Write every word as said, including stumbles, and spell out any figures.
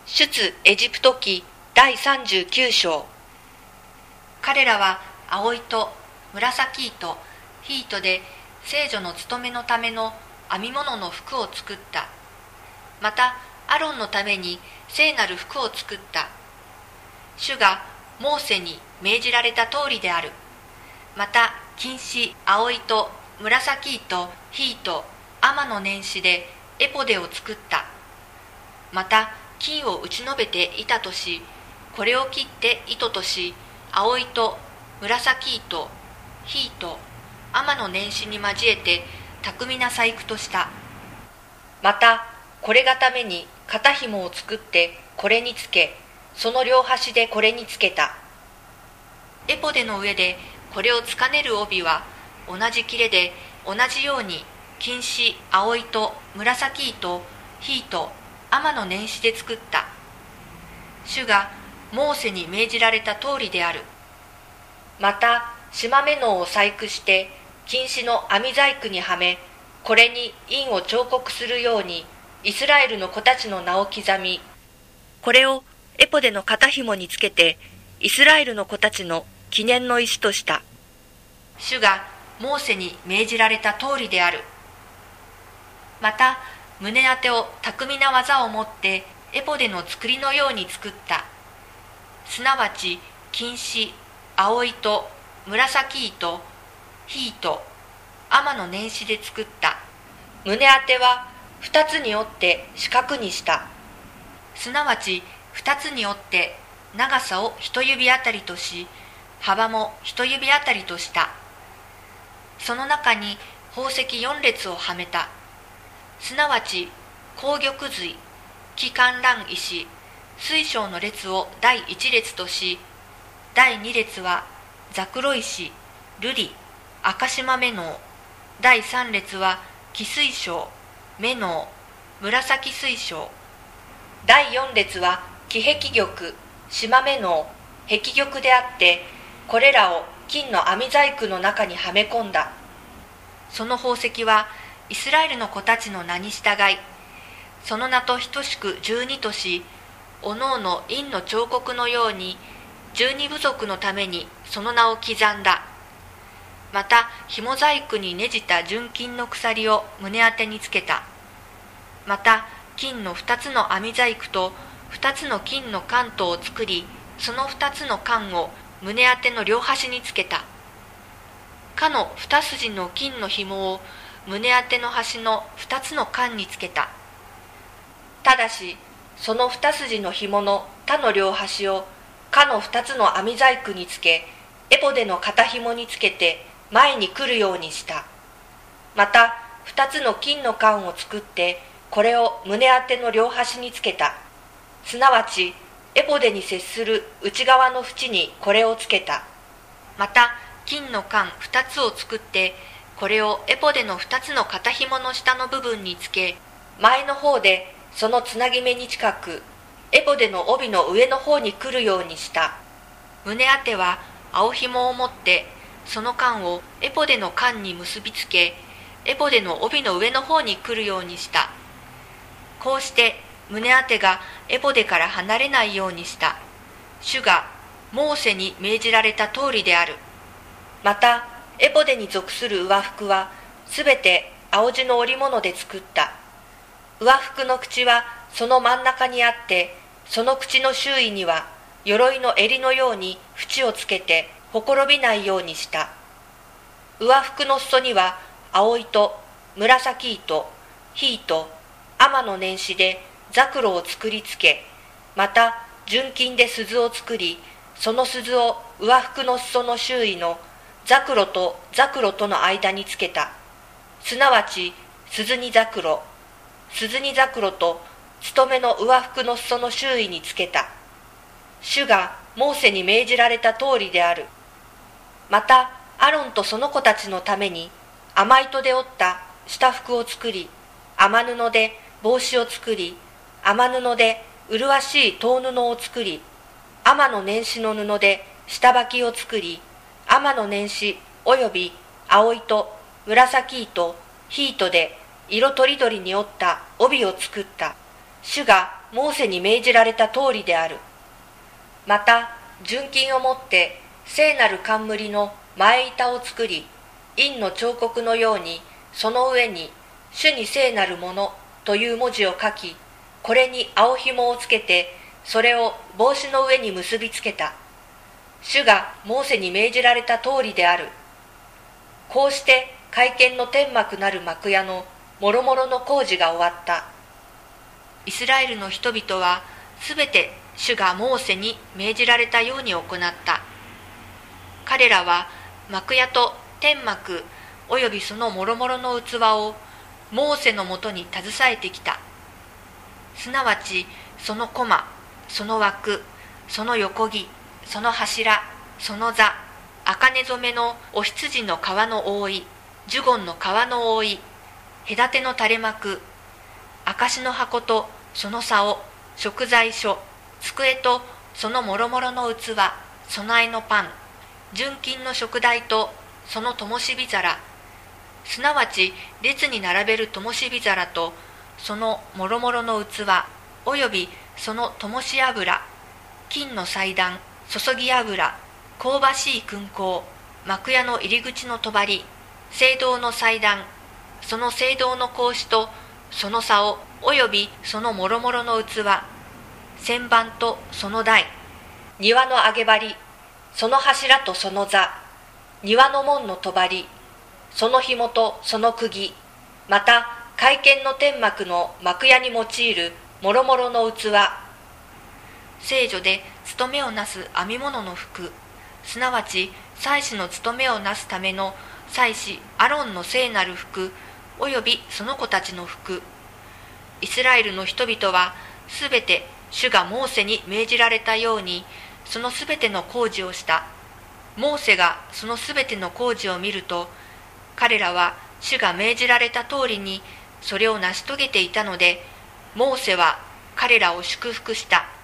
出エジプト記だいさんじゅうきゅう章。彼らは青糸、紫糸、ヒ糸で聖女の務めのための編み物の服を作った。またアロンのために聖なる服を作った。主がモーセに命じられた通りである。また金糸、青糸、紫糸、ヒ糸、天の年始でエポデを作った。また金を打ち延べて板とし、これを切って糸とし、青糸、紫糸、ヒ糸、天の年始に交えて巧みな細工とした。またこれがために肩紐を作ってこれにつけ、その両端でこれにつけた。エポデの上でこれをつかねる帯は同じ切れで同じように金糸、青糸、紫糸、ヒ糸、天の年始で作った。主がモーセに命じられた通りである。また縞目のを細工して金糸の編み細工にはめ、これに印を彫刻するようにイスラエルの子たちの名を刻み、これをエポデの肩紐につけてイスラエルの子たちの記念の石とした。主がモーセに命じられた通りである。また胸当てを巧みな技をもってエポデの作りのように作った。すなわち金糸、青糸、紫糸、ヒ糸、天の年始で作った。胸当ては二つに折って四角にした。すなわち二つに折って長さを一指あたりとし、幅も一指あたりとした。その中に宝石四列をはめた。すなわち紅玉髄、木観覧石、水晶の列を第一列とし、第二列はザクロ石、瑠璃、赤縞目のう、第三列は黄水晶、目のう、紫水晶、第四列は黄壁玉、縞目のう、壁玉であって、これらを金の編み細工の中にはめ込んだ。その宝石はイスラエルの子たちの名に従い、その名と等しく十二とし、おのおの印の彫刻のように十二部族のためにその名を刻んだ。また紐細工にねじた純金の鎖を胸当てにつけた。また金の二つの編み細工と二つの金の関東を作り、その二つの関を胸当ての両端につけた。かの二筋の金の紐を胸当ての端の二つの関につけた。ただしその二筋の紐の他の両端をかの二つの編み細工につけ、エポデの肩紐につけて前に来るようにした。また二つの金の関を作ってこれを胸当ての両端につけた。すなわちエポデに接する内側の縁にこれをつけた。また金の関二つを作ってこれをエポデの二つの肩紐の下の部分につけ、前の方でそのつなぎ目に近くエポデの帯の上の方に来るようにした。胸当ては青紐を持ってその関をエポデの関に結びつけ、エポデの帯の上の方に来るようにした。こうして胸当てがエポデから離れないようにした。主がモーセに命じられた通りである。またエポデに属する上服はすべて青地の織物で作った。上服の口はその真ん中にあって、その口の周囲には鎧の襟のように縁をつけてほころびないようにした。上服の裾には青糸、紫糸、ヒ糸、天の年始でザクロを作りつけ、また純金で鈴を作り、その鈴を上服の裾の周囲のザクロとザクロとの間につけた。すなわち鈴にザクロ、鈴にザクロと務めの上服の裾の周囲につけた。主がモーセに命じられた通りである。またアロンとその子たちのために甘糸で織った下服を作り、甘布で帽子を作り、甘布で麗しい籐布を作り、天の年始の布で下履きを作り、天の年始および青糸、紫糸、ヒ糸で色とりどりに織った帯を作った。主がモーセに命じられた通りである。また純金をもって聖なる冠の前板を作り、印の彫刻のようにその上に主に聖なるものという文字を書き、これに青紐をつけて、それを帽子の上に結びつけた。主がモーセに命じられた通りである。こうして会見の天幕なる幕屋のもろもろの工事が終わった。イスラエルの人々はすべて主がモーセに命じられたように行った。彼らは幕屋と天幕およびそのもろもろの器をモーセのもとに携えてきた。すなわちそのコマ、その枠、その横木、その柱、その座、茜染めのお羊の皮の覆い、ジュゴンの皮の覆い、隔ての垂れ幕、証の箱とその竿、食材所、机とそのもろもろの器、備えのパン、純金の食台とその灯火皿、すなわち列に並べる灯火皿とそのもろもろの器およびその灯し油、金の祭壇、注ぎ油、香ばしい燻香、幕屋の入り口の帳、聖堂の祭壇、その聖堂の格子とその竿およびそのもろもろの器、旋盤とその台、庭の揚げ張り、その柱とその座、庭の門の帳、その紐とその釘、また会見の天幕の幕屋に用いるもろもろの器、聖所で務めをなす編み物の服、すなわち祭司の務めをなすための祭司アロンの聖なる服およびその子たちの服。イスラエルの人々はすべて主がモーセに命じられたようにそのすべての工事をした。モーセがそのすべての工事を見ると、彼らは主が命じられた通りにそれを成し遂げていたので、モーセは彼らを祝福した。